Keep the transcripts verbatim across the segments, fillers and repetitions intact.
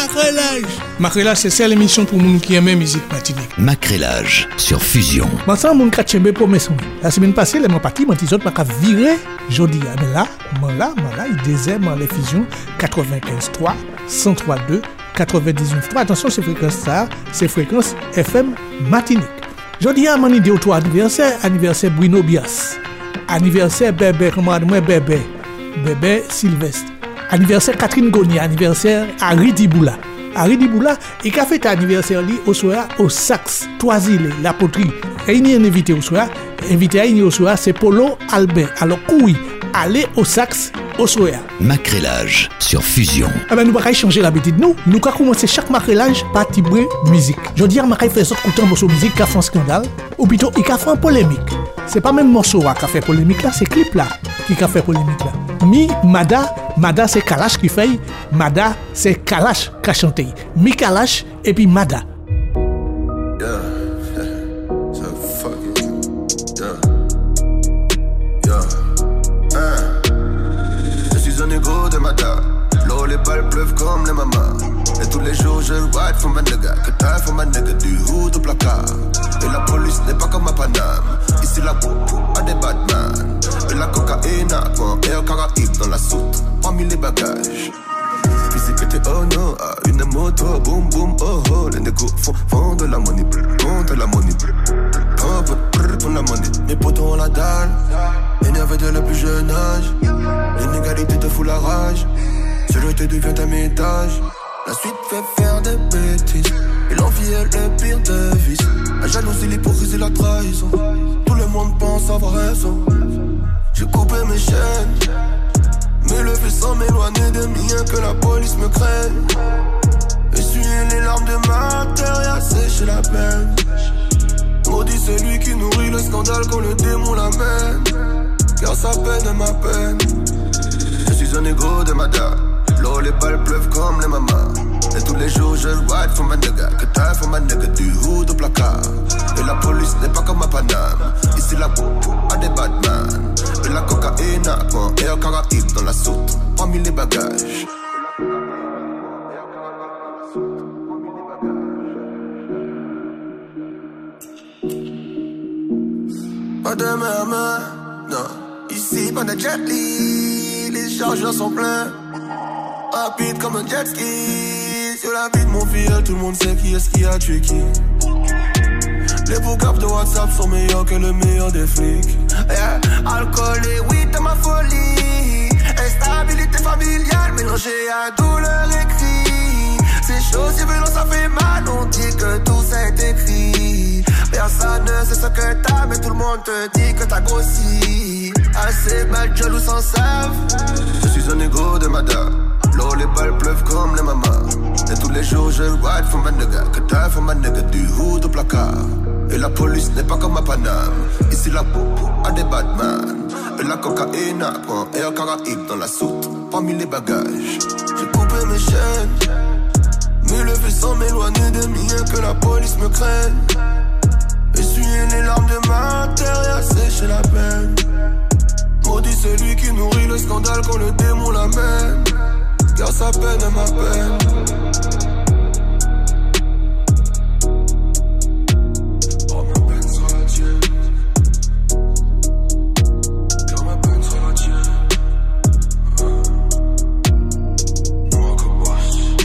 Macrélage. Macrélage, c'est celle l'émission pour nous qui aiment la musique Martinique. Macrélage sur Fusion. Maintenant, mon kachembe pour mes sons. La semaine passée, les mon parti, mon petit autres m'a viré jeudi. Mais là, mon là, mon là, il désert mon les fusions quatre-vingt-quinze trois, cent trois deux, quatre-vingt-dix-neuf trois. Attention, c'est fréquence ça, c'est fréquence F M Martinique. Jeudi, à mon idée au trois anniversaire, anniversaire Bruno Bias. Anniversaire Bébé, comment moi Bébé. Bébé Sylvestre. Anniversaire Catherine Goni, anniversaire Harry Diboula. Harry Diboula, il a fait anniversaire li au soir au Sax, Toisille, la poterie. Et il y a un invité au soir, invité à il au soir, c'est Polo Albert. Alors, oui, allez au Sax au soir. Macrélage sur Fusion. Ah ben, nous allons changer l'habitude. Nous, nous allons commencer chaque macrélage par tibrer musique. Je veux dire, nous allons faire ça écouter un morceau de musique qui a fait un scandale, ou plutôt, il a fait une polémique. C'est pas même morceau qui a fait polémique là, c'est clip là qui a fait polémique là. Mi, Mada, Mada c'est Kalash qui fait, Mada c'est Kalash qui a chanté. Mi Kalash et puis Mada. Les balles pleuvent comme les mamas. Et tous les jours je ride for ma nigga. Que taille for ma nigga du hood au placard. Et la police n'est pas comme à Paname. Ici la popo a des Batman. Et la cocaïne a un air Caraïbe dans la soute. Parmi les bagages. Ici pété oh non, ah, une moto, boum boum oh oh. Les négos font, font de la money, font de la money. Oh, pour la money. Mes potos ont la dalle. Énervé de le plus jeune âge. L'inégalité te fout la rage. Saleté devient un métage. La suite fait faire des bêtises. Et l'envie est le pire des vices. La jalousie, l'hypocrisie, la trahison. Tout le monde pense avoir raison. J'ai coupé mes chaînes. Mais le fait sans m'éloigner des miens. Que la police me craigne. Essuyer les larmes de ma terre et assécher la peine. Maudit celui qui nourrit le scandale quand le démon l'amène. Car sa peine est ma peine. Je suis un égo de Mada. L'eau, les balles pleuvent comme les mamas. Et tous les jours je ride for ma nigga. Que taille for ma nigga du hood au placard. Et la police n'est pas comme à Paname. Ici la popo a des Batman. Et la cocaïne a un air Caraïbe dans la soute. Parmi les bagages. Pas de main à main, non. Ici pas de jet li. Les chargeurs sont pleins. Rapide comme un jet ski. Sur la vie de mon fils, tout le monde sait qui est-ce qui a tué qui. Les vocabs de WhatsApp sont meilleurs que le meilleur des flics. Yeah. Alcool et weed dans ma folie. Instabilité familiale mélangée à douleur et cri. C'est chaud, c'est violent, ça fait mal. On dit que tout ça est écrit. Personne ne sait ce que t'as, mais tout le monde te dit que t'as grossi. Assez mal, jaloux s'en savent. Je suis un égo de Mada. L'eau, les balles pleuvent comme les mamas. Et tous les jours je ride for ma nigga. Que taille for ma nigga du hood au placard. Et la police n'est pas comme à Paname. Ici la popo a des Batman. Et la cocaïne a un air Caraïbe dans la soute. Parmi les bagages. J'ai coupé mes chaînes. Mais le fait sans m'éloigner des miens. Que la police me craigne. Essuyer les larmes de ma terre et assécher la peine. Maudit celui qui nourrit le scandale quand le démon l'amène. Car sa peine est ma peine. Oh ma peine sera la tienne. Car ma peine sera la tienne. Moi que bosse.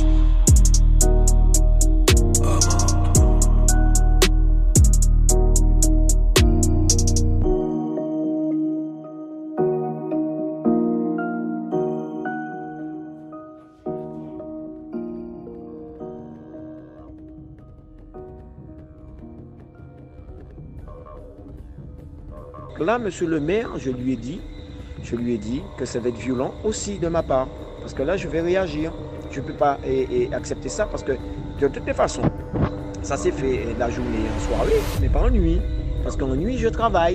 Là, monsieur le maire, je lui ai dit, je lui ai dit que ça va être violent aussi de ma part. Parce que là, je vais réagir. Je ne peux pas et, et accepter ça parce que de toutes les façons, ça s'est fait la journée en soirée, mais pas en nuit. Parce qu'en nuit, je travaille.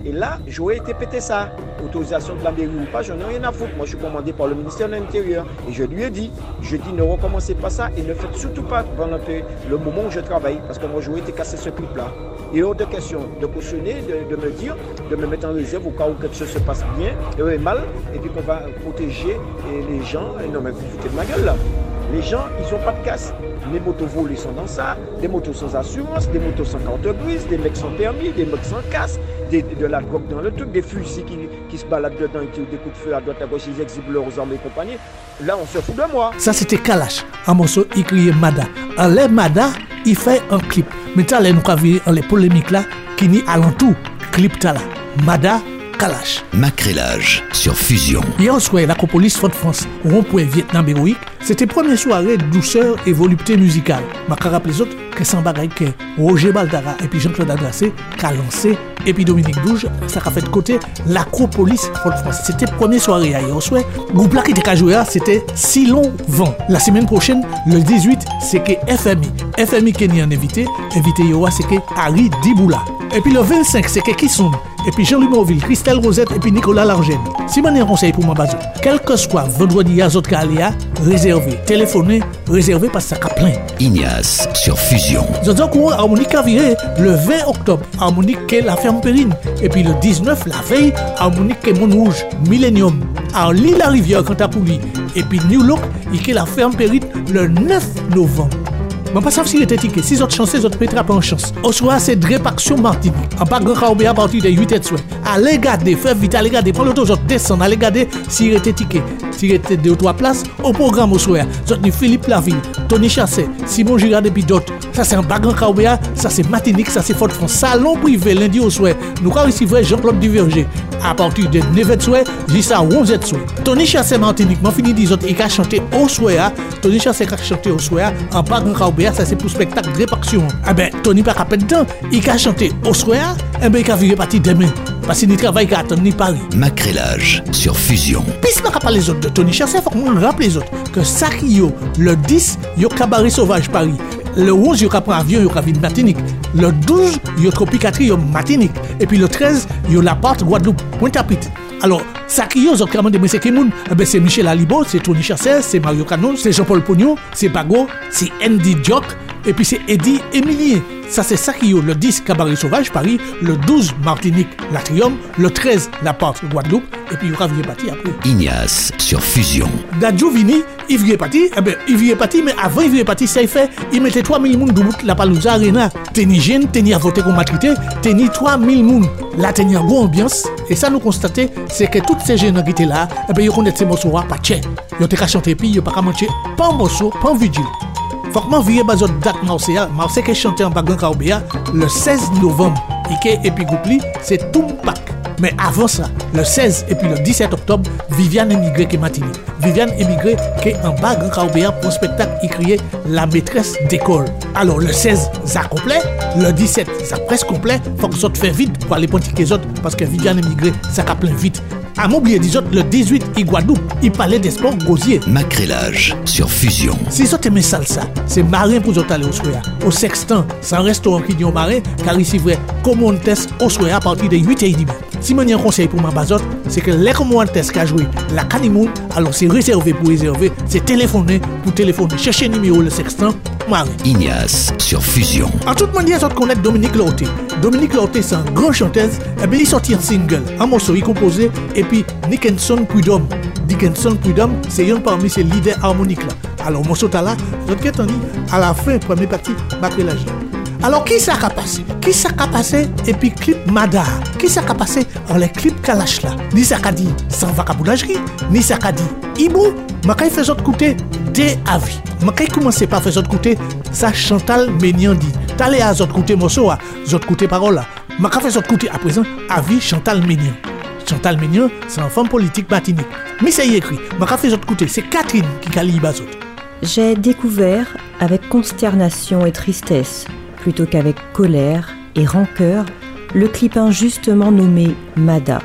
Et là, j'aurais été pété ça. Autorisation de la mairie ou pas, j'en ai rien à foutre. Moi, je suis commandé par le ministère de l'Intérieur. Et je lui ai dit, je dis, ne recommencez pas ça et ne faites surtout pas pendant le moment où je travaille. Parce que moi, j'aurais été cassé ce clip-là. Et hors de question de cautionner, de, de me dire, de me mettre en réserve au cas où quelque chose se passe bien et mal, et puis qu'on va protéger les gens. Et non, mais vous foutez de ma gueule, là. Les gens, ils n'ont pas de casse. Les motos volées sont dans ça, des motos sans assurance, des motos sans carte grise, des mecs sans permis, des mecs sans casse, des, de la drogue dans le truc, des fusils qui, qui se baladent dedans et qui ont des coups de feu à droite à gauche, ils exhibent leurs armes et compagnie. Là, on se fout de moi. Ça, c'était Kalash. Un morceau, il criait Mada. En les Mada, il fait un clip. Mais t'as les nous en les polémiques là, qui n'y alentour. Clip t'as là. Mada, Kalash. Macrélage sur Fusion. Hier soir, l'Acropolis Fort-France, rond-point Vietnam héroïque, c'était première soirée de douceur et volupté musicale. Je me rappelle les autres que sans bagaille que Roger Baldara et puis Jean-Claude Adrassé qui a lancé et puis Dominique Douge, ça a fait de côté l'Acropolis Fort-France. C'était première soirée hier soir. Le groupe là qui était à jouer, c'était Silon Vent. La semaine prochaine, le dix-huit, c'est que F M I. F M I qui est un invité, invité Yoa, c'est que Harry Diboula. Et puis le vingt-cinq, c'est que Kisson. Et puis Jean-Louis Morville, Christelle Rosette et puis Nicolas Largène. Si vous avez un conseil pour ma base, quel que soit vendredi à Zot Kalia, réservé, téléphonez, réservé parce que ça a plein. Ignace sur Fusion. Nous avons couru Harmonique à virer le vingt octobre, Harmonique qui est la ferme Périne. Et puis le dix-neuf, la veille, Harmonique qui est Montrouge, Millennium. Alors l'île la rivière quand à Pouli. Et puis New Look, qui est la ferme Périne le neuf novembre. Je ne sais pas si c'était ticket. Si vous avez chance, vous avez pas en chance. Au soir, c'est Drépaction Martinique. En bas, grand Kaobé à partir de huit heures de soir. Allez garder, faites vite, allez garder. Prends l'auto, vous descendez, allez garder si vous avez ticket. Si vous avez deux ou trois places, au programme au soir. Vous avez Philippe Laville, Tony Chasset, Simon Girard et puis d'autres. Ça, c'est un bas grand Kaobé, ça, c'est Martinique, ça, c'est Fort-France. Salon privé, lundi au soir. Nous avons ici Jean-Claude Duverger. À partir de neuf heures de soir, jusqu'à onze heures de soir. Tony Chasset Martinique, moi, fini dix autres, il a chanté au soir. Tony Chasset a chanté au soir. En bas grand Kaobé, ça, c'est pour spectacle de répaction. Eh bien, Tony pas capé dedans, il a chanté au soir, eh bien, il a viré parti demain. Parce qu'il travaille qu'à attendre ni Paris. Macrélage sur Fusion. Puis si on n'a pas les autres de Tony Chasset, il faut qu'on rappelle les autres que Sakio, le dix, il y a Cabaret Sauvage Paris. Le onze, il y a prendre avion, il y a Ville Martinique. Le douze, il y a Tropicatrie, il y a Martinique. Et puis le treize, il y a l'appart Guadeloupe, Pointe-à-Pitre. Alors, Sakio, c'est qui moun? Eh bien, c'est Michel Alibo, c'est Tony Chasset, c'est Mario Canon, c'est Jean-Paul Pognon, c'est Bago, c'est Andy Diok, et puis c'est Eddie Emilien. Ça, c'est Sakio, le dix, Cabaret Sauvage, Paris, le douze, Martinique, l'Atrium, le treize, la porte Guadeloupe, et puis il y aura Vieux-Pati après. Ignace sur Fusion. Dadjou Vini, Yves Vieux-Pati, eh bien, Yves Vieux-Pati, mais avant Yves Vieux-Pati, ça y fait, il mettait trois mille moun de bout la Palouza Arena. Teni jeune, teni à voter comme matrité, teni trois mille moun. Là, teni en bonne ambiance, et ça nous constater, c'est que toutes ces jeunes qui étaient là, eh bien, ils connaissent ces morceaux, pas tchè. Ils ont été chanter, puis ils n'ont pas manger, pas un morceau, pas un vigile. Faut que je vienne à la date Marseille. Marseille qui chanté en Bagan Kaobéa le seize novembre. Et puis Goupli, c'est Tumpak. Mais avant ça, le seize et puis le dix-sept octobre, Viviane émigré qui est Martinique. Viviane émigré qui est en Bagan Kaobéa pour un spectacle qui criait La maîtresse d'école. Alors le seize, ça complet. Le dix-sept, ça presque complet. Faut que ça te fait vite pour aller pratiquer les autres parce que Viviane émigré, ça a plein vite. À m'oublier des autres, le dix-huit, il Guadeloupe, il parlait des sports gosiers. Macrélage sur Fusion. Si vous aimez salsa, c'est marin pour vous aller au soir. Au Sextant, c'est un restaurant qui dit au marin, car ici, vrai, commandes au soir à partir de huit heures trente. Si je un conseil pour ma bazote, c'est que les commandes qu'a joué la Canimoun, alors c'est réservé pour réserver, c'est téléphoner pour téléphoner. Cherchez le numéro le Sextant, marin. Ignace sur Fusion. En toute manière, vous connaissez Dominique Lorté. Dominique Lorté, c'est un grand chanteuse. Et bien, il sortit un single, un morceau, il composé, et puis Dickinson Prudhomme. Dickinson Prudhomme, c'est un parmi ses leaders harmoniques là. Alors, morceau là, vous avez entendu, à la fin, première partie, Macrélage. Alors, qui ça a passé? Qui ça a passé? Et puis, clip Mada. Qui ça a passé? Alors, les clips Kalash là. Ni ça a dit sans vocabulaire, ni ça a dit Ibou. Ma kay fait autres côté des avis. Ma kay commencer par faire autres côté ça Chantal Ménian dit. T'allez à autres côté morceau à autres côté parole là. Ma kay fait autres côté à présent avis Chantal Ménian. Chantal Ménian, c'est une femme politique martinique. Mais ça y est écrit. Ma kay fait autres côté, c'est Catherine qui cali bazot. J'ai découvert avec consternation et tristesse, plutôt qu'avec colère et rancœur, le clip injustement nommé Mada.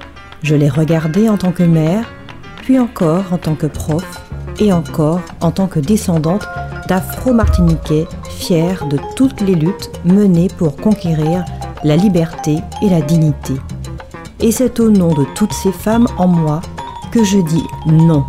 Je l'ai regardé en tant que mère, puis encore en tant que prof, et encore en tant que descendante d'Afro-Martiniquais fiers de toutes les luttes menées pour conquérir la liberté et la dignité. Et c'est au nom de toutes ces femmes en moi que je dis non.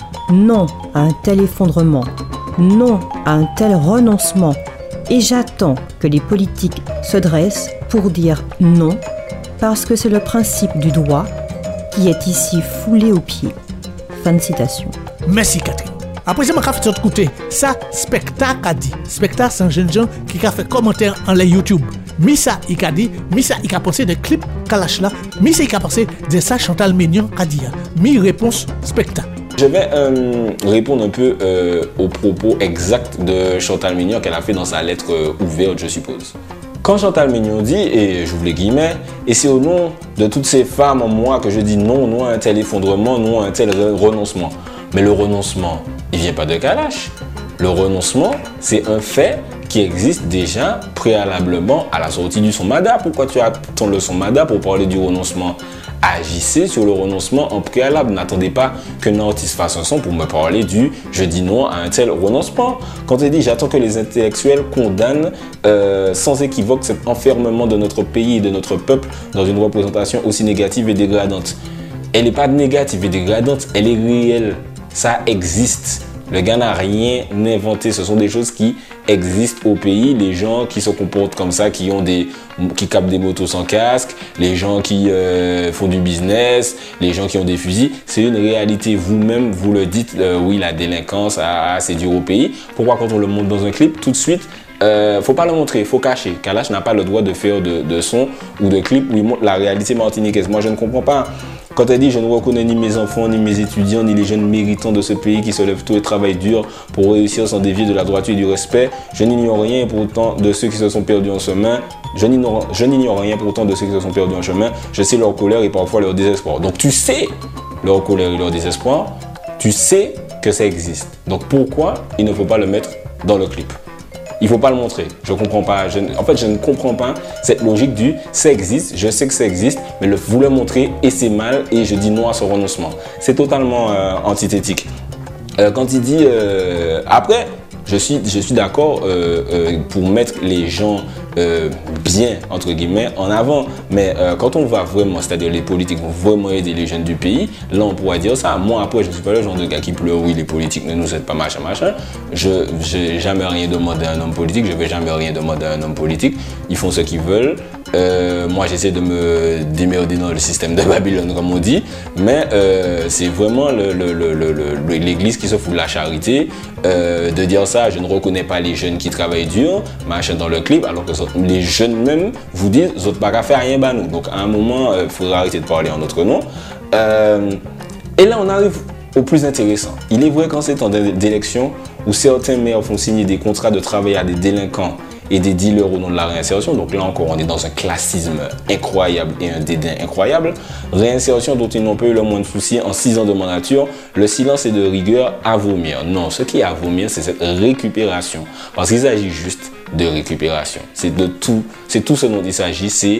Non à un tel effondrement. Non à un tel renoncement. Et j'attends que les politiques se dressent pour dire non, parce que c'est le principe du droit qui est ici foulé aux pieds. Fin de citation. Merci Catherine. Après, je vais faire de côté. Ça, Spectacle a dit. Spectacle, c'est un jeune gens qui a fait commentaire en la YouTube. Missa, il a dit, Missa, il a pensé des clips Kalash là. Missa, il a pensé de ça, Chantal Mignon a dit. Mi réponse, Spectacle. Je vais euh, répondre un peu euh, aux propos exacts de Chantal Mignon qu'elle a fait dans sa lettre euh, ouverte, je suppose. Quand Chantal Mignon dit, et j'ouvre les guillemets, et c'est au nom de toutes ces femmes en moi que je dis non, non à un tel effondrement, non à un tel renoncement. Mais le renoncement, il ne vient pas de Kalash. Le renoncement, c'est un fait qui existe déjà préalablement à la sortie du Somada. Pourquoi tu attends le Somada pour parler du renoncement? Agissez sur le renoncement en préalable. N'attendez pas qu'un artiste fasse un son pour me parler du « je dis non à un tel renoncement ». Quand il dit « j'attends que les intellectuels condamnent euh, sans équivoque cet enfermement de notre pays et de notre peuple dans une représentation aussi négative et dégradante ». Elle n'est pas négative et dégradante, elle est réelle. Ça existe. Le gars n'a rien inventé. Ce sont des choses qui existent au pays. Les gens qui se comportent comme ça, qui ont des, qui capent des motos sans casque, les gens qui euh, font du business, les gens qui ont des fusils, c'est une réalité. Vous-même, vous le dites. Euh, oui, la délinquance, ah, c'est dur au pays. Pourquoi quand on le montre dans un clip, tout de suite, euh, faut pas le montrer, faut cacher. Kalash n'a pas le droit de faire de, de son ou de clip où il montre la réalité martiniquaise. Moi, je ne comprends pas. Quand elle dit « je ne reconnais ni mes enfants, ni mes étudiants, ni les jeunes méritants de ce pays qui se lèvent tôt et travaillent dur pour réussir sans dévier de la droiture et du respect, je n'ignore rien pourtant de ceux qui se sont perdus en chemin. Je n'ignore, je n'ignore rien pourtant de ceux qui se sont perdus en chemin. Je sais leur colère et parfois leur désespoir. » Donc tu sais leur colère et leur désespoir, tu sais que ça existe. Donc pourquoi il ne faut pas le mettre dans le clip? Il ne faut pas le montrer. Je ne comprends pas. Je, en fait, je ne comprends pas cette logique du « ça existe, je sais que ça existe, mais le, vous le montrer et c'est mal et je dis non à ce renoncement ». C'est totalement euh, antithétique. Euh, quand il dit euh, « après », je suis, je suis d'accord euh, euh, pour mettre les gens euh, bien, entre guillemets, en avant. Mais euh, quand on va vraiment, c'est-à-dire les politiques vont vraiment aider les jeunes du pays, là on pourra dire ça. Moi après, je ne suis pas le genre de gars qui pleure, oui les politiques ne nous aident pas, machin, machin. Je n'ai jamais rien demandé à un homme politique, je ne vais jamais rien demander à un homme politique. Ils font ce qu'ils veulent. Euh, moi j'essaie de me démerder dans le système de Babylone comme on dit, mais euh, c'est vraiment le, le, le, le, le, l'église qui se fout de la charité, euh, de dire ça, je ne reconnais pas les jeunes qui travaillent dur, machin dans le clip, alors que les jeunes même vous disent, vous n'avez pas qu'à faire rien, bah nous. Donc à un moment, il euh, faudra arrêter de parler en notre nom. Euh, et là on arrive au plus intéressant. Il est vrai qu'en ces temps d'élection, où certains maires font signer des contrats de travail à des délinquants et des dealers au nom de la réinsertion. Donc là encore, on est dans un classisme incroyable et un dédain incroyable. Réinsertion dont ils n'ont pas eu le moins de soucis en six ans de mandature. Le silence est de rigueur à vomir. Non, ce qui est à vomir, c'est cette récupération. Parce qu'il s'agit juste de récupération. C'est de tout, c'est tout ce dont il s'agit. C'est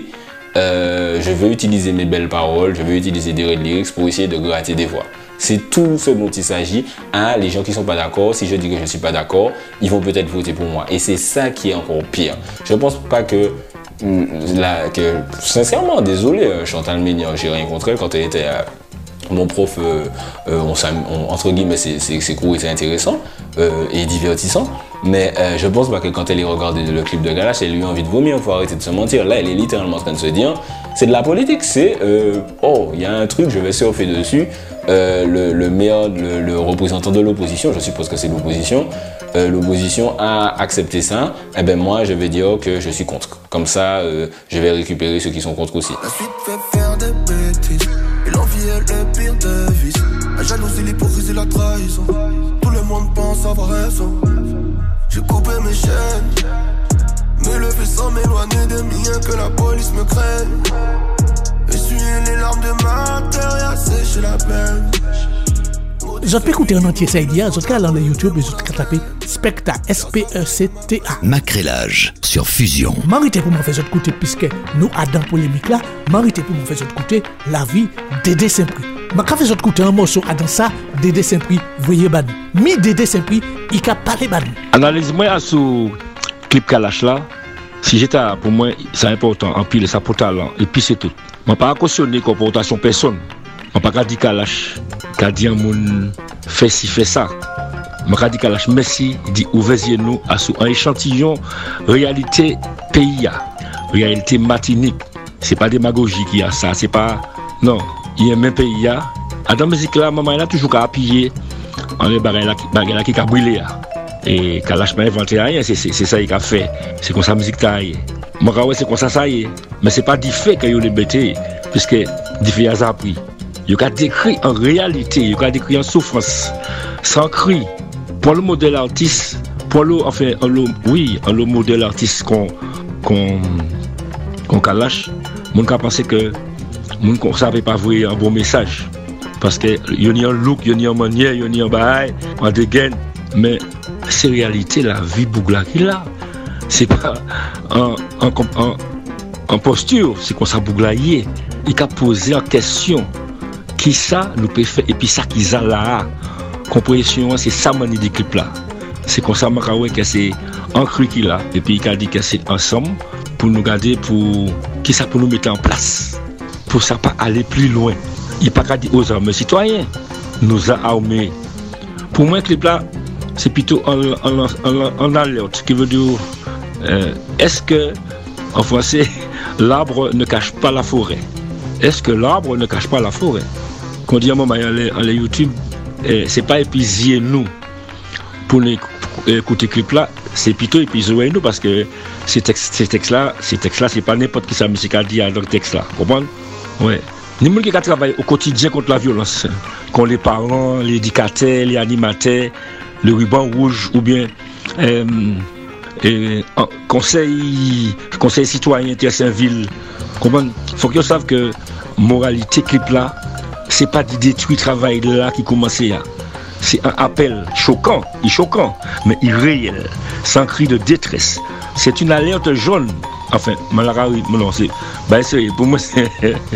euh, je veux utiliser mes belles paroles, je veux utiliser des red lyrics pour essayer de gratter des voix. C'est tout ce dont il s'agit. Hein, les gens qui ne sont pas d'accord, si je dis que je ne suis pas d'accord, ils vont peut-être voter pour moi. Et c'est ça qui est encore pire. Je ne pense pas que, la, que sincèrement, désolé, Chantal Mignon, j'ai rien contre elle quand elle était euh, mon prof. Euh, euh, on, on, entre guillemets, ses, ses, ses cours étaient intéressants euh, et divertissants. Mais euh, je pense pas que quand elle ait regardé le clip de Kalash, elle lui a envie de vomir. Il faut arrêter de se mentir. Là, elle est littéralement en train de se dire, c'est de la politique. C'est, euh, oh, il y a un truc, je vais surfer dessus. Euh, le, le maire, le, le représentant de l'opposition, je suppose que c'est l'opposition, euh, l'opposition a accepté ça, et eh ben moi je vais dire que je suis contre. Comme ça, euh, je vais récupérer ceux qui sont contre aussi. La suite fait faire des bêtises, et l'envie est le pire de vice. La jalousie, l'hypocrisie, la trahison, tout le monde pense avoir raison. J'ai coupé mes chaînes, me lever sans m'éloigner des miens, que la police me craigne. Essuyer les larmes de ma terre et assécher la peine. Vous avez écouté en entier ça hier, vous avez allé sur YouTube, vous avez tapé Specta, S P E C T A. Macrélage sur Fusion. Marité pour me faire écouter, puisque nous, à dans polémique là, marité pour me faire écouter la vie Dédé Saint-Prix. Je vais faire écouter un morceau à dans ça, Dédé Saint-Prix, voyez Badou. Mi Dédé Saint-Prix, il a parlé Badou. Analyse-moi à ce clip Kalash là. Si j'étais pour moi, c'est important, en pile, ça pour talent, et puis c'est tout. Je pas cautionner comportation personne. Je pas dire Kalash, qu'a dit un monde fait ci fait ça. Je pas dire Kalash merci, dit ouvrez nous à un échantillon réalité pays, réalité Martinique. C'est pas démagogie qui a ça, c'est pas non, il y a même pays là. Dans musique là, maman a toujours qu'à appuyer en les bagages là qui a brûlé. Et Kalash m'a inventé rien, c'est c'est ça qu'il a fait. C'est comme ça musique taille. Moi c'est comme ça ça y est. Mais c'est pas du fait que yo les bêté puisque du fait a appris. Il a décrit en réalité, il a décrit en souffrance, sans cri. Pour le modèle artiste, pour le, enfin, le, oui, le modèle artiste qu'on qu'on qu'on Kalash, mon cas pensait que mon ne savait pas voir un bon message parce que il y a un look, il y a une manière, il y a un bail, un dégain, mais c'est réalité la vie bougla qu'il a. C'est pas en en en, en posture, c'est qu'on ça bougla y est. Il a posé en question qui ça nous peut faire et puis ça qu'ils a là compression c'est ça manie des clips là c'est comme ça m'a que c'est un cru qu'il a et puis il a dit que c'est ensemble pour nous garder pour qui ça pour nous mettre en place pour ça pas aller plus loin il pas qu'à dire aux hommes citoyens nous a armés pour moi clip là c'est plutôt en en en, en alerte qui veut dire euh, est-ce que en français l'arbre ne cache pas la forêt est-ce que l'arbre ne cache pas la forêt qu'on dit à un moment en YouTube eh, c'est pas épuiser nous pour les écouter clip là c'est plutôt épuiser nous parce que ces textes ces textes là ces textes là c'est pas n'importe qui ça musique a dit dans le texte là comprendre ouais ni monde qui travaille au quotidien contre la violence qu'on les parents les éducateurs les animateurs le ruban rouge ou bien euh, et conseil conseil citoyen Terre-Saint-Ville comprendre faut qu'ils savent que moralité clip là c'est pas de détruire le travail là qui commence là. C'est un appel choquant, il choquant, mais irréel, sans cri de détresse. C'est une alerte jaune. Enfin, Malara, oui, non, c'est, bah, c'est, pour moi, c'est,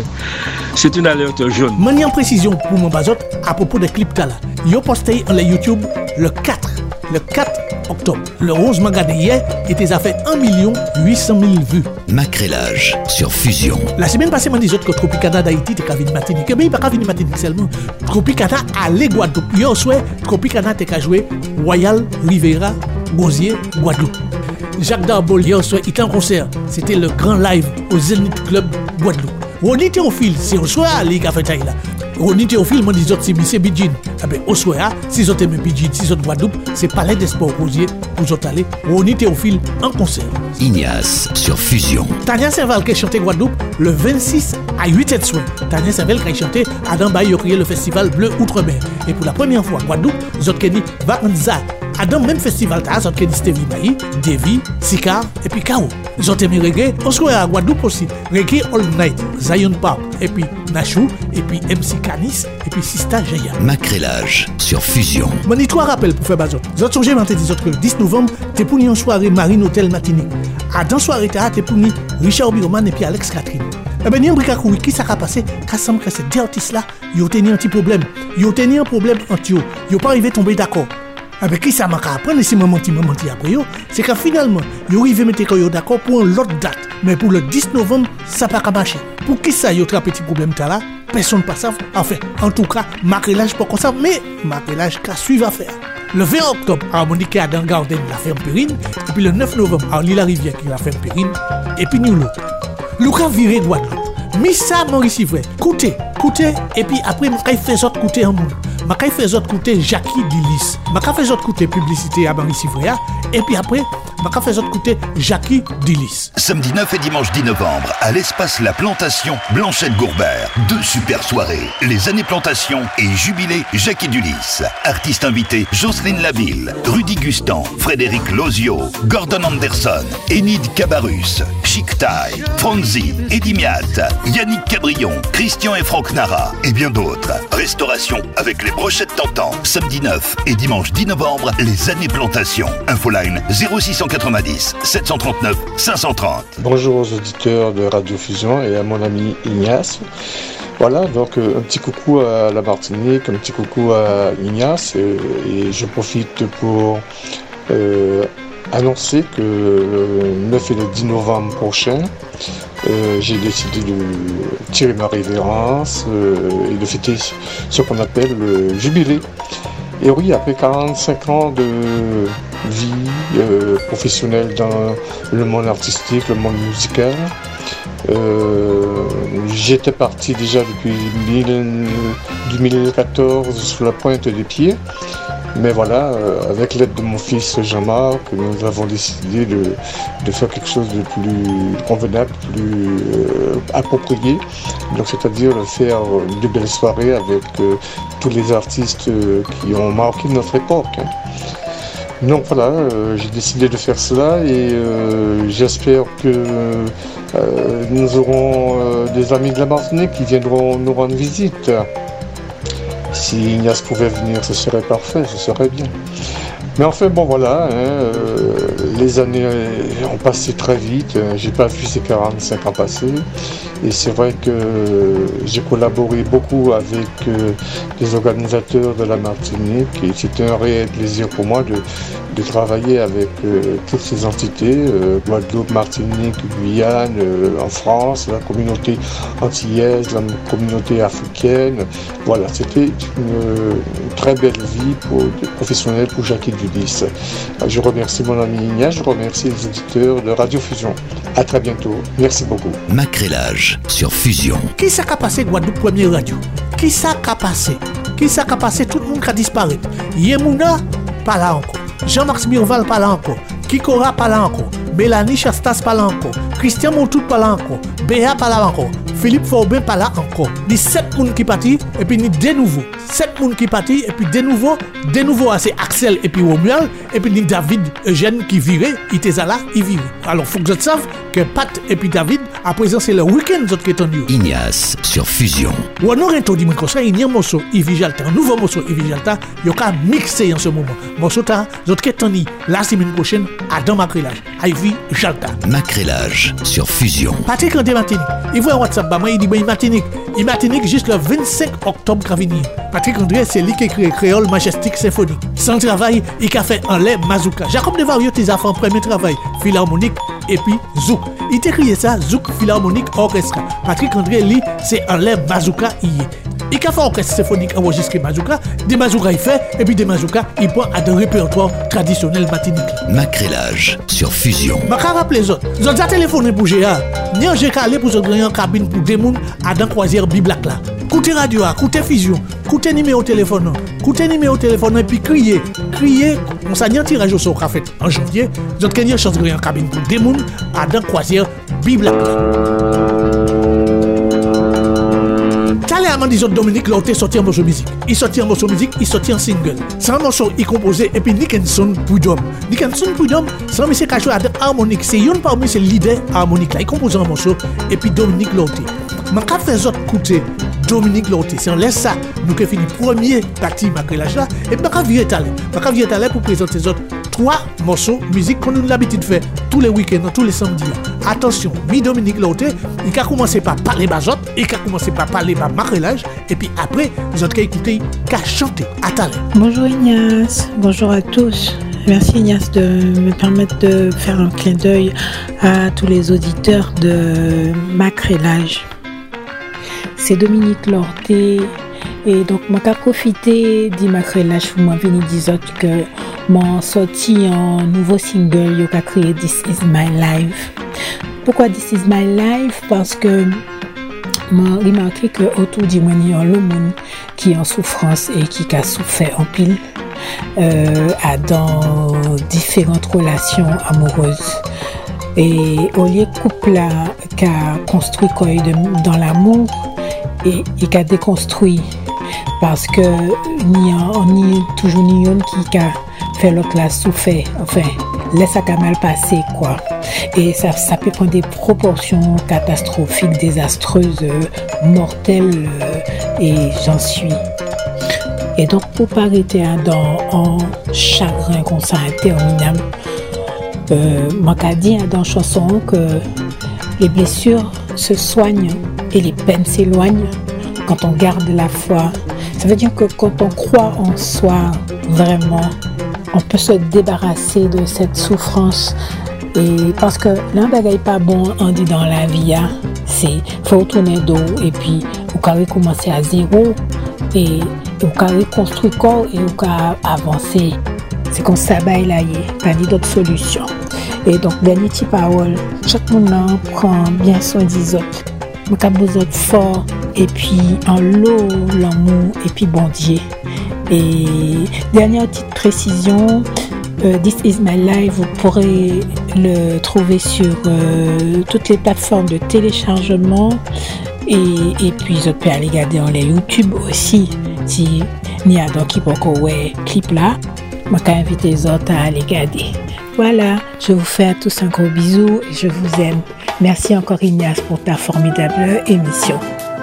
c'est une alerte jaune. Mani en précision pour mon bazot à propos des clips là. Yo posté en YouTube le quatre, le quatre octobre. Le onze magade hier et ça fait un million huit cent mille vues. Macrélage sur Fusion. La semaine passée, m'a dit que Tropicana d'Haïti était venu Martinique. Mais il pas venu Martinique seulement. Tropicana allait Guadeloupe. Hier soir, Tropicana était joué Royal Rivera Gosier Guadeloupe. Jacques Darbol hier soir, il était en concert. C'était le grand live au Zenith Club Guadeloupe. Ronnie Théophile, c'est au soir il a fait ça là. Ronnie Théophile m'a dit que c'est Miss Bidjin. Ah ben au soir, si vous aimez Bidjin, si vous êtes Guadeloupe, c'est Palais des Sports Rosier pour vous aller. Ronnie Théophile en concert. Ignace sur Fusion. Tania Saint-Val qui a chanté Guadeloupe le vingt-six à huit heures soir. Tania Saint-Val qui a chanté à Dambaye, il a créé le festival Bleu Outre-mer. Et pour la première fois, Guadeloupe, vous avez dit Vacanza. À dans même festival, vous avez dit Stevie Bailly, Davy, Sika et puis Kao. Vous avez aimé reggae, on se à Guadeloupe aussi. Reggae All Night, Zion Park, et puis Nachou, et puis M C Canis, et puis Sista Jaya. Macrélage sur Fusion. Mon histoire rappel pour faire bazot. Vous avez songé maintenant que le dix novembre, t'es pour une soirée Marine Hôtel Martinique. À dans soirée, t'es pour Richard Bioman et puis Alex Catherine. Eh bien, il y a un qui s'est passé, qu'à semble que ces deux artistes-là, ils ont tenu un petit problème. Ils ont tenu un problème entre eux. Ils n'ont pas arrivé à tomber d'accord. Avec qui ça m'a appris, si je menti, je menti après, c'est que finalement, ils ont arrivé à mettre d'accord pour une autre date. Mais pour le dix novembre, ça n'a pas marché. Pour qui ça, il y a un petit problème là, personne ne peut savoir. Enfin, en tout cas, Macrélage pas comme ça, mais Macrélage qu'à suivre à faire. Le vingt octobre, à Monique à dans Garden, la ferme Périne. Et puis le neuf novembre, à L'Île-à-Rivière, qui est la ferme Périne. Et puis nous, Lucas viré Guadeloupe. Missa Maurice Ivray. Coutez, coutez, et puis après, je fais autres coutez en monde. Je fais autres coutez Jackie Dilis. Je fais autres coutez publicité à Maurice Ivray. Et puis après, je fais autres coutez Jackie Dilis. Samedi neuf et dimanche dix novembre, à l'espace La Plantation, Blanchette Gourbert. Deux super soirées. Les années Plantation et Jubilé Jackie Dulis. Artistes invités Jocelyne Laville, Rudy Gustan, Frédéric Lozio, Gordon Anderson, Enid Cabarus, Chic Tai, Franzi, Eddie Miat, Yannick Cabrion, Christian et Franck Nara et bien d'autres. Restauration avec les brochettes tentant. Samedi neuf et dimanche dix novembre, les années Plantation. Infoline zéro six cent quatre-vingt-dix sept cent trente-neuf cinq cent trente. Bonjour aux auditeurs de Radio Fusion et à mon ami Ignace. Voilà, donc euh, un petit coucou à la Martinique, un petit coucou à Ignace euh, et je profite pour euh, annoncer que le neuf et le dix novembre prochain, euh, j'ai décidé de tirer ma révérence euh, et de fêter ce qu'on appelle le jubilé. Et oui, après quarante-cinq ans de vie euh, professionnelle dans le monde artistique, le monde musical, euh, j'étais parti déjà depuis deux mille quatorze sur la pointe des pieds. Mais voilà, euh, avec l'aide de mon fils Jean-Marc, nous avons décidé de, de faire quelque chose de plus convenable, plus euh, approprié. Donc, c'est-à-dire de faire de belles soirées avec euh, tous les artistes euh, qui ont marqué notre époque. Hein. Donc voilà, euh, j'ai décidé de faire cela et euh, j'espère que euh, nous aurons euh, des amis de la Martinique qui viendront nous rendre visite. Si Ignace pouvait venir, ce serait parfait, ce serait bien. Mais enfin, bon voilà, hein, euh, les années ont passé très vite, hein, j'ai pas vu ces quarante-cinq ans passer. Et c'est vrai que j'ai collaboré beaucoup avec euh, les organisateurs de la Martinique et c'était un réel plaisir pour moi de, de travailler avec euh, toutes ces entités, euh, Guadeloupe, Martinique, Guyane, euh, en France, la communauté antillaise, la communauté africaine. Voilà, c'était une, une très belle vie pour, professionnelle pour Jackie Dulis. Je remercie mon ami Ignace, je remercie les auditeurs de Radio Fusion. À très bientôt. Merci beaucoup. Macrélage sur Fusion. Qui ça qu'a passé Guadeloupe Première Radio? Qui ça qu'a passé? Qui ça qu'a passé? Tout le monde qui a disparu. Yemouna, pas là encore. Jean-Max Mirval, pas là encore. Kikora, pas là encore. Mélanie Chastas, pas là encore. Christian Montout, pas là encore. Béa, pas là encore. Philippe Forbin, pas là encore. Les sept personnes qui partent, et puis ni de nouveau. Sept personnes qui partent, et puis de nouveau, de nouveau, c'est Axel et puis Romuald, et puis ni David Eugène qui virait, il était là, il virait. Alors, il faut que vous sachiez que Pat et puis David, à présent, c'est le week-end qui est en lieu. Ignace sur Fusion. Ou on aurait tout dit, comme ça, il y a un morceau, Yves Jalta, un nouveau morceau, Yves Jalta, il y a mixé en ce moment. Morceau, vous qui est en lieu, la semaine prochaine, à dans Macrélage, Yves Jalta. Macrélage sur Fusion. Patrick André Martinique, il voit un WhatsApp, il dit, il Martinique, il Martinique juste le vingt-cinq octobre qui vient. Patrick André, c'est lui qui écrit Créole Majestic Symphonique. Sans travail, il a fait en lait Mazouka. Jacob de Vario, tes enfants, premier travail, Philharmonique et puis Zouk. Il écrit ça, Zouk Philharmonique Orchestra. Patrick André, lui, c'est en lait Mazouka. Il a fait orchestre symphonique enregistré Mazouka, des Mazouka il fait, et puis des Mazouka il prend à des répertoires traditionnels matiniques. Macrélage sur Fusion. Je vais rappeler les autres. Vous avez téléphoné pour G A. Ni un G calé pour se gagner en cabine pour des gens à dans croisière Biblac là. Coutez radio, coutez Fusion, coutez numéro téléphone, coutez numéro téléphone et puis criez, criez. On s'est dit un tirage au sort qu'a fait en janvier. Vous avez gagné chance de gagner en cabine pour des gens à dans croisière Biblac là. T'allais à Mandy Dominique Lorté sorti un morceau musique. Il sorti un morceau musique, il sorti un single. C'est un morceau il composé et puis Nickenson Prudhomme. Nickenson Prudhomme, c'est un monsieur qui a joué avec harmonique. C'est un parmi ses leaders harmoniques là. Il compose un morceau et puis Dominique Lorté. Mais quand fait autres écouter Dominique Lorté, c'est en laisse ça. Nous qui fini premier parti Macrélage là et puis quand vient étaler, quand vient étaler pour présenter les autres trois morceaux musique qu'on a l'habitude de faire tous les week-ends, tous les samedis. Attention, mi Dominique Lorté, il a commencé par parler bazot, il a commencé par parler par Macrélage et puis après, vous avez écouté, il a chanté. Attendez. Bonjour Ignace, bonjour à tous. Merci Ignace de me permettre de faire un clin d'œil à tous les auditeurs de Macrélage. C'est Dominique Lorté et donc je vais profiter de Macrélage pour moi venir dire que mon sorti un nouveau single qui a créé This Is My Life. Pourquoi This Is My Life? Parce que j'ai remarqué que autour du monde il y a le monde qui est en souffrance et qui a souffert en pile euh, à dans différentes relations amoureuses. Et au lieu de couple là qui a construit quoi dans l'amour et, et qui a déconstruit parce que ni ni toujours ni un qui a fait l'autre là souffert, enfin laisse ça mal passer quoi, et ça ça peut prendre des proportions catastrophiques, désastreuses, mortelles, et j'en suis. Et donc pour pas arrêter dans un chagrin comme ça interminable, euh, moi qu'a dit dans chanson que les blessures se soignent et les peines s'éloignent quand on garde la foi. Ça veut dire que quand on croit en soi vraiment, on peut se débarrasser de cette souffrance Et parce que l'un bagaille pas bon, on dit dans la vie, hein, c'est faut tourner d'eau et puis vous pouvez recommencer à zéro et vous pouvez reconstruire corps et vous pouvez avancer. C'est comme ça, bah, il a pas d'autres solutions. Et donc, dernier petit parole, chaque monde prend bien soin des autres. Vous avez besoin de fort et puis en l'eau, l'amour et puis bon Dieu. Et dernière petite précision, euh, This Is My Life, vous pourrez le trouver sur euh, toutes les plateformes de téléchargement et, et puis vous pouvez aller regarder en les YouTube aussi si il y a donc qui peut ouais clip là. Je vais inviter les autres à aller regarder. Voilà, je vous fais à tous un gros bisou et je vous aime. Merci encore Ignace pour ta formidable émission.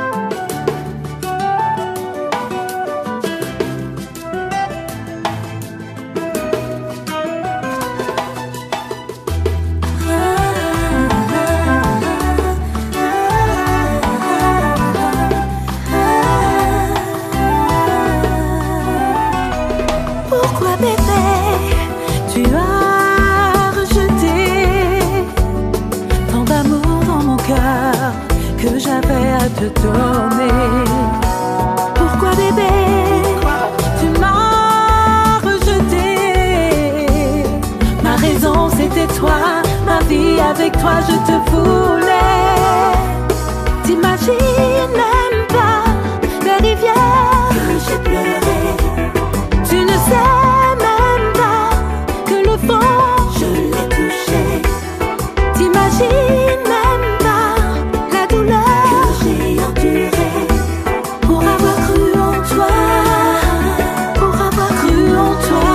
te donner. Pourquoi bébé, tu m'as rejeté? Ma raison c'était toi, ma vie avec toi je te voulais. T'imagines même pas les rivières que j'ai pleuré. Tu ne sais même pas que le fond je l'ai touché. T'imagines même pas la douleur que j'ai endurée pour avoir cru en toi, pour avoir cru en toi.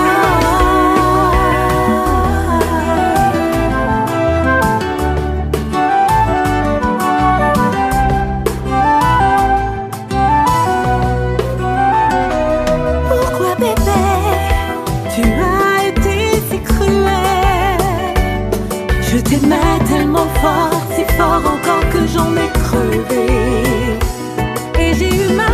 Pourquoi bébé, tu as été si cruel? Je t'aimais tellement fort, si fort encore que j'en ai crevé. Et j'ai eu mal,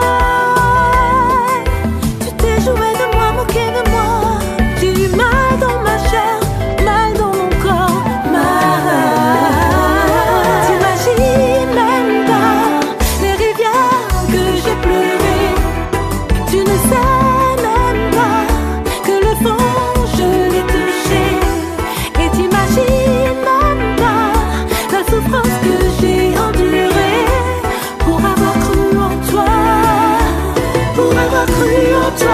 tu t'es joué de moi, moqué de moi. J'ai eu mal dans ma chair, mal dans mon corps, mal. T'imagines même pas les rivières que j'ai pleurées. Tu ne sais même pas que le fond je l'ai touché. Et t'imagines même pas la souffrance que j'ai endurée pour avoir cru en toi, pour avoir cru en toi.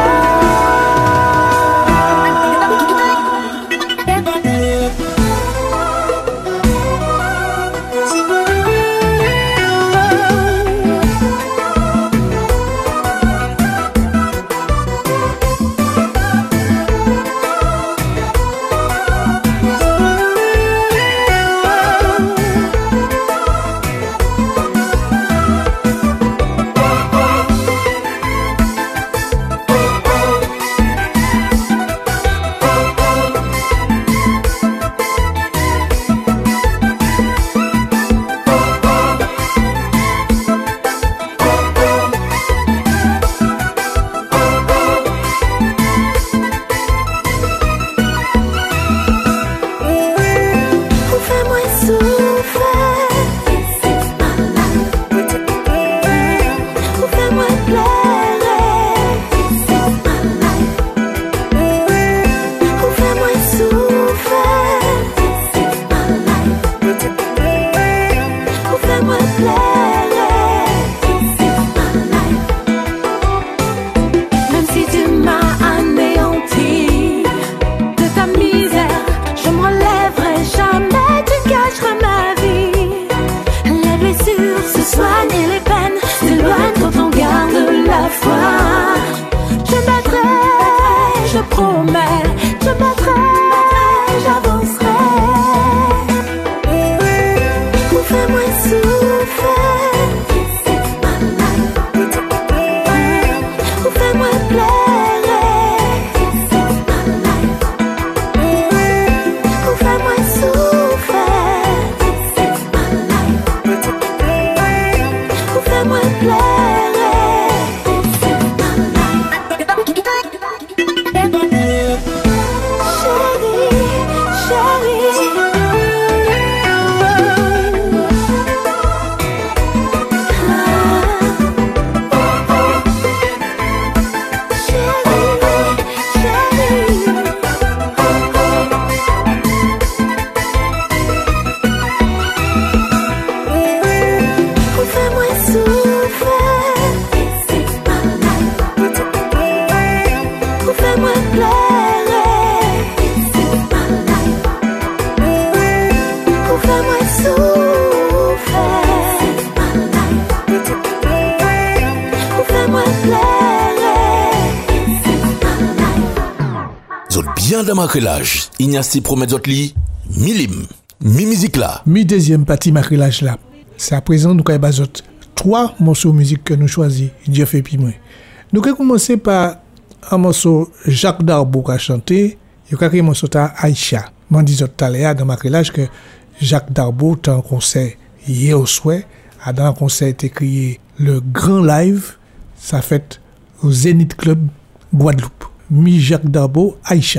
Fais-moi souffrir, fais-moi pleurer, fais-moi souffrir, fais-moi pleurer. Même si tu m'as anéanti de ta misère, je me relèverai jamais, tu cacheras ma vie. Les blessures se soignent et les peines s'éloignent quand on garde la foi. Je battrai, je promets, je battrai, j'avancerai. Ou fais-moi souffrir, ou fais-moi pleurer, ou fais-moi souffrir, ou fais-moi pleurer. Chérie, chérie, Zot bien dans macrelage. Ignace promet zot li, milim, mi musique là. Mi deuxième partie macrelage là. C'est à présent nous avons bazot trois morceaux de musique que nous choisis, Dieu fait puis moi. Nous allons commencer par un morceau Jacques Darbo qui a chanté, il y a un morceau ta Aïcha. M'en disais tout à l'heure dans macrelage que Jacques Darbo dans un concert hier au soir, dans un concert été créé le grand live, ça fait au Zénith Club Guadeloupe. Mi Jacques Darbo, Aïcha.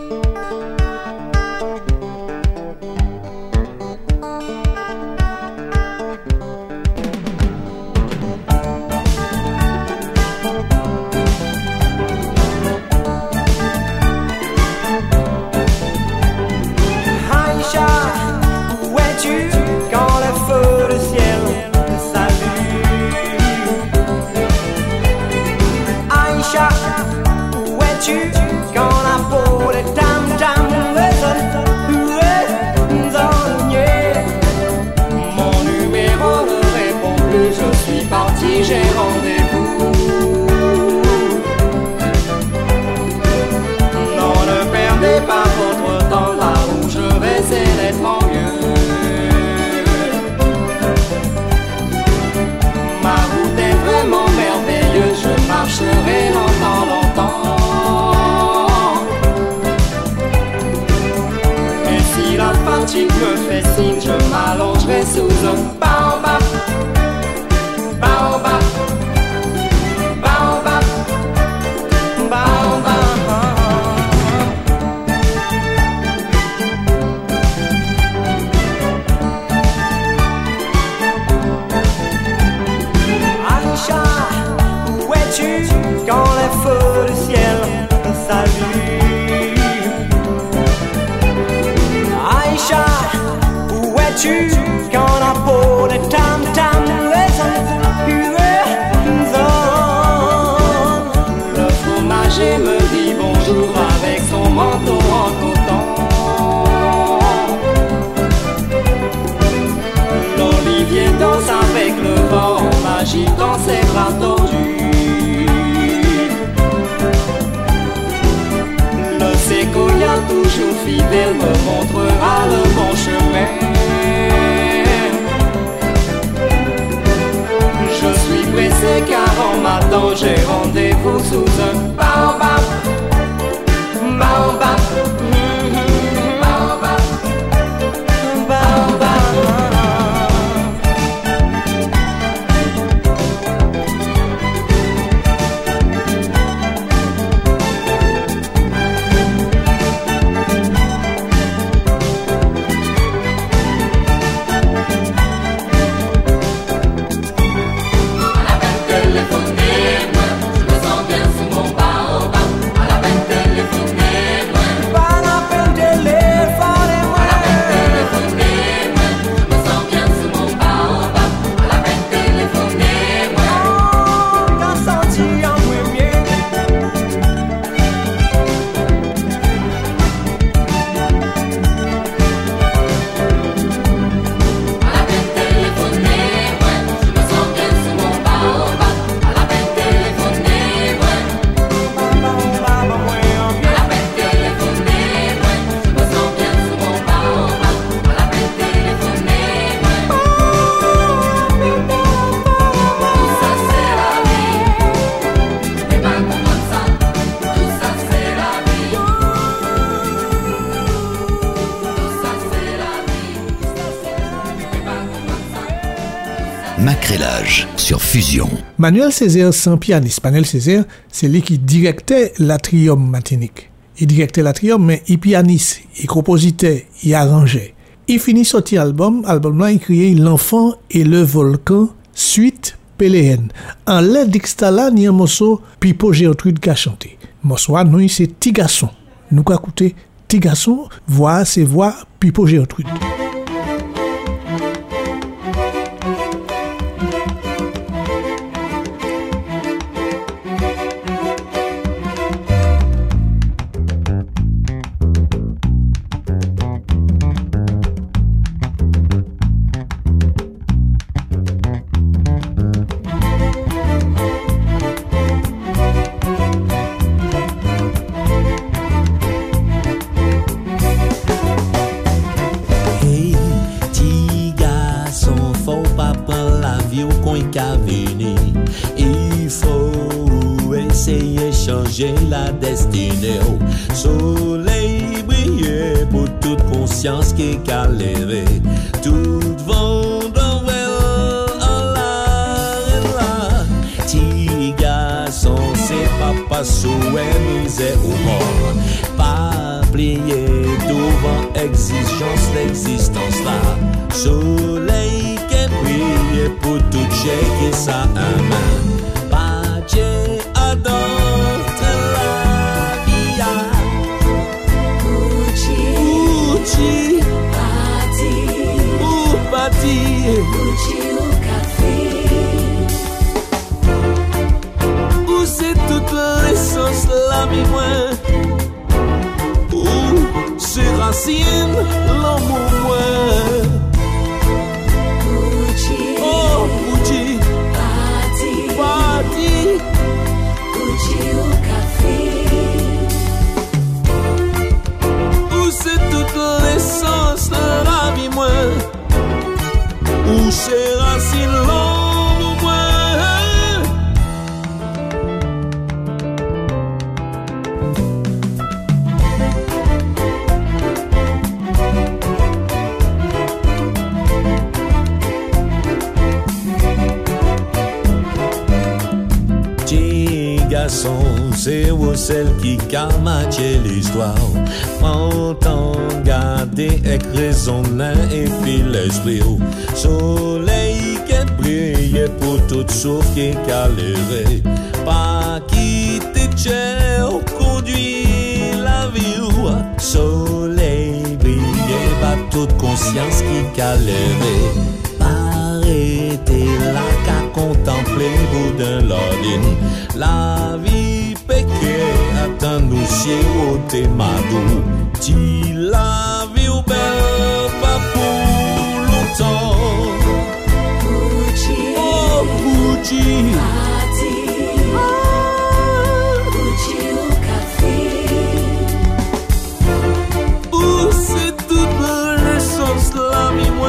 Macrélage sur Fusion. Manuel Césaire sans pianiste. Manuel Césaire, c'est lui qui directait l'Atrium Martinique. Il directait l'Atrium, mais il pianiste, il compositait, il arrangeait. Il finit sorti album, album là, il créait L'Enfant et le Volcan, suite Péléenne. En l'air d'Ixtala, il y a un morceau Pipo Gertrude qui a chanté. Morceau, nous, c'est Tigasson. Nous avons écouté Tigasson, voix, c'est voix Pipo Gertrude. changer la destinée. Soleil brillé pour toute conscience qui a levé. Tout vent d'envers en la et là. Ti garçon, c'est papa souhait misère ou mort. Pas plier devant exigence l'existence là. Soleil qui brille pour tout j'ai qui ça amène. Pas Dieu adore la vie. Uchi, Uchi, Pati, Ou Pati, Uchi ou café. Où c'est toute l'essence la vie moins. Où c'est racine l'amour moins. Uchi, oh Uchi, Pati, Pati, Uchi ou café. Où c'est toute l'essence de la vie moins. Où c'est racine l'amour moins. C'est vous celle qui a matché l'histoire. Prends temps, garder avec raisonnement et puis l'esprit. Soleil qui brille pour toute souffle qui a levé. Pas quitter cher, conduit la vie. Soleil brille, pas toute conscience qui a levé. Arrêtez là qu'à contempler bout d'un lordine. La vie péché attend nous si au témadou. Ti la vie ou belle pas pour longtemps. Pucci, oh Pucci, Pati, Pucci ou café. Où c'est toute l'essence la vie moins.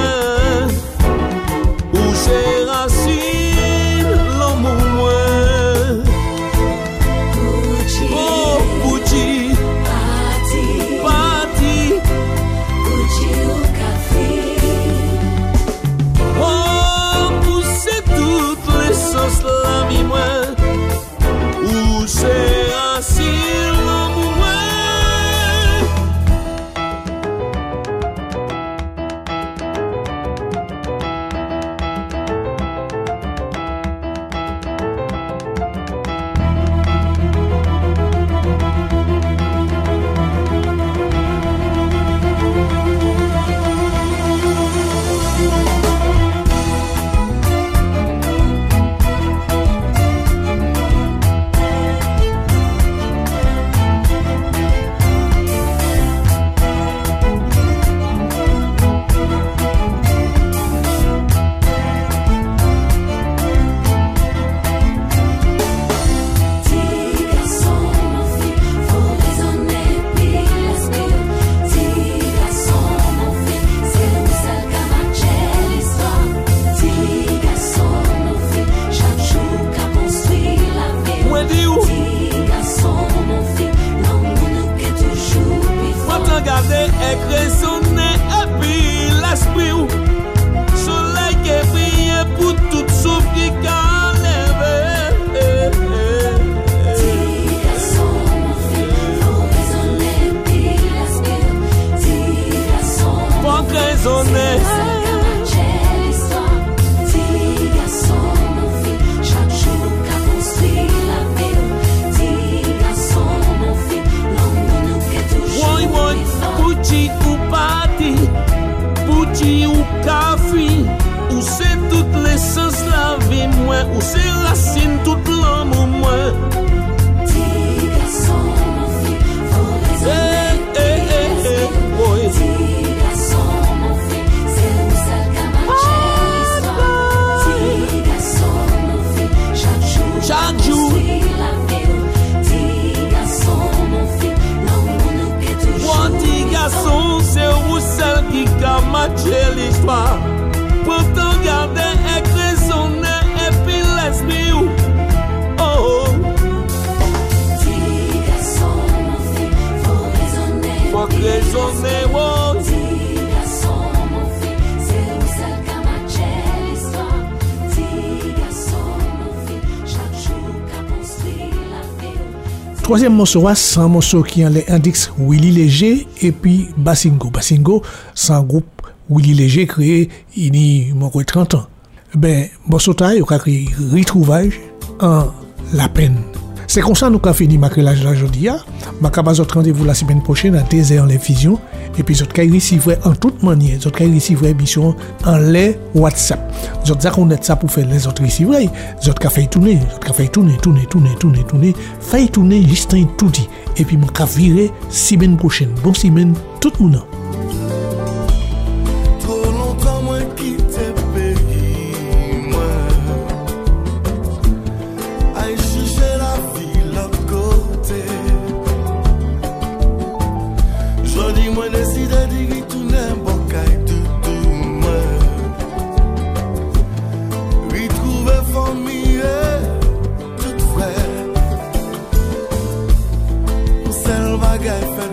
C'est racine l'amour moins. Pucci, oh Pucci, Pati, Pati, Pucci ou café. Oh, où c'est toute l'essence la vie moins. Où c'est racine l'amour moins. c'est bon. Petit garçon, mon fils, c'est où celle qui a matché l'histoire. Petit garçon, mon fils, chaque jour qu'a construit la ville. Troisième morceau, c'est un morceau qui a les indices Willy Léger et puis Bassingo. Bassingo, c'est un groupe Willy Léger créé il y a trente ans. Ben, morceau taille, il a créé Retrouvailles en La Peine. C'est comme ça que nous avons fini ma création aujourd'hui. Je vais vous rendez-vous la semaine prochaine à deux heures les fusions. Et puis, vous avez recevoir en toute manière, vous avez recevoir l'émission en les WhatsApp. Vous avez connaître ça pour faire les autres recevoir. Vous avez fait tourner, vous avez fait tourner, tourner, tourner, tourner, tourner. Fait tourner, juste un tout dit. Et puis, je vais virer la semaine prochaine. Bonne semaine, tout le monde. Guy